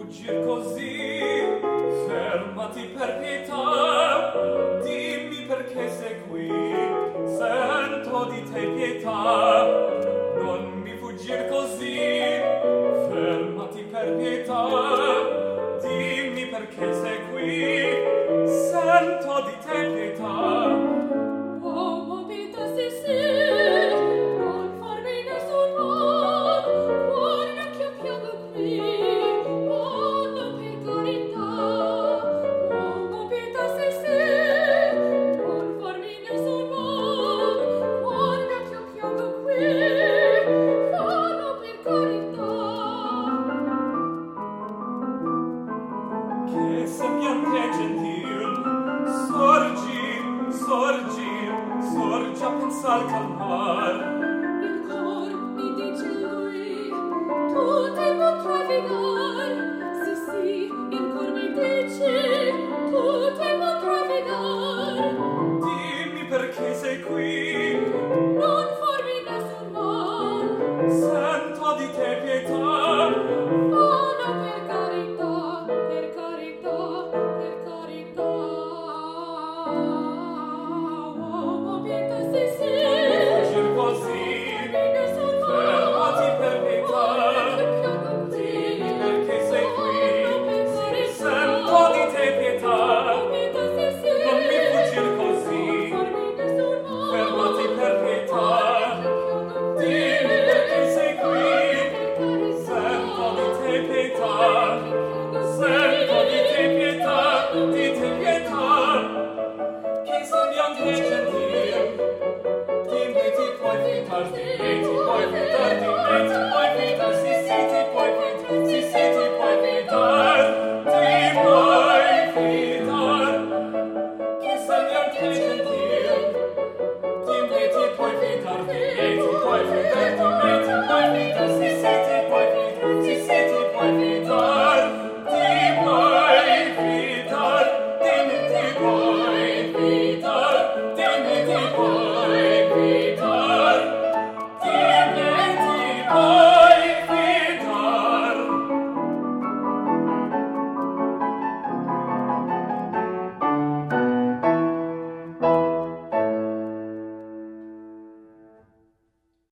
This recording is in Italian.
fuggir così, fermati per pietà, dimmi perché sei qui, sento di te pietà, non mi fuggir così, fermati per pietà, dimmi perché sei qui, sento di te pietà. Oh, pietà, sì, non farmi nessun mal, guarda che io piango qui, oh, no, per carità. Oh, pietà, sì, non farmi nessun mal, guarda che io piango qui, oh, no, per carità. Che sembiante gentil, sorgi, sorgi, sorgi a pensar calmar. Il cor mi dice lui, tu te potrai fidar. Sì, sì, il cor mi dice, tu te potrai fidar. Dimmi perché sei qui, Non farmi nessun mal, sento di te pietà. oh no, per carità, per carità, per carità. Oh, pietà, sì, sì, Fuggir così, farmi nessun mal, fermati per pietà. che piango qui, Dimmi perché sei qui, oh, per carità. sento di te pietà. Oh, pietà, sì, sì, Non mi fuggir così, farmi nessun mal, fermati per pietà. che piango qui, Dimmi perché sei qui, per carità. sento di te pietà. Sento di te pietà, che sembiante gentil. Dimmi ti puoi fidar, dimmi ti puoi fidar, dimmi ti puoi fidar, sì sì ti puoi fidar, sì sì